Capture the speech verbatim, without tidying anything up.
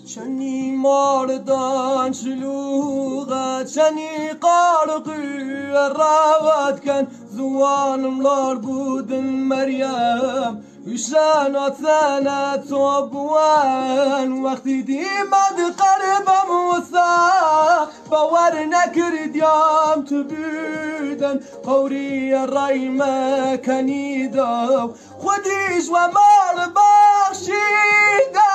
چنی ماردان شلوغه چنی قارقی راوت کن زوانم لار بودن مریم وشان سنة توبوان وقتی دیمد قربم وسا باور نکرد یام تو بودن قوری رای مکنیدم خودیش و مال بخشیدم